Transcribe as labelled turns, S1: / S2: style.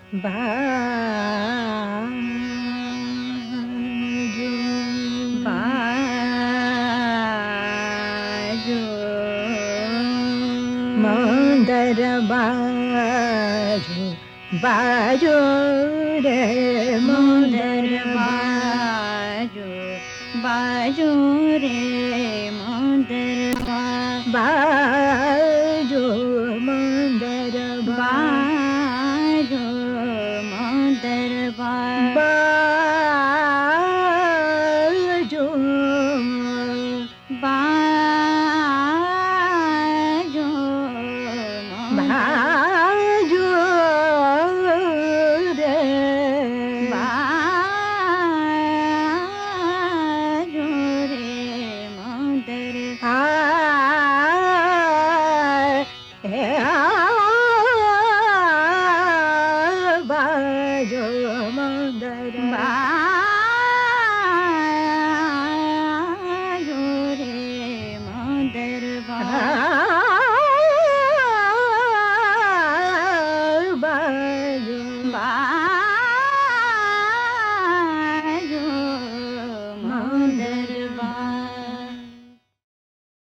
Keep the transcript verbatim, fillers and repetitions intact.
S1: बाजो बाजो मंदर बाजो बाजो रे मंदर बाजो बाजो रे मंदर बाजो मंदर बाजो मंदर बाजो बाजो बाजो रे बाजो रे मंदर आ बाजो मंदर बाजो रे मंदर